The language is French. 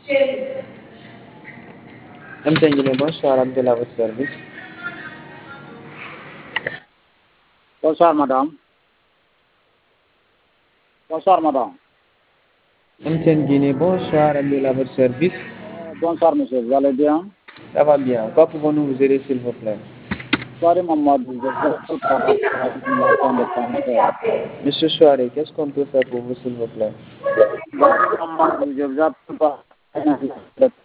I'm changing my bonsoir Abdel à votre service. Bonsoir, madame. Bonsoir, madame. I'm changing bonsoir Abdel à votre service. Bonsoir, monsieur. Vous allez bien? Ça va bien. Quoi pouvons-nous vous aider s'il vous plaît? Soirée, Mamadou. Je vous appelle par rapport à l'annulation de cancer. Monsieur Soiré, qu'est-ce qu'on peut faire pour vous s'il vous plaît? Soirée, Mamadou. Je vous appelle par rapport à l'annulation de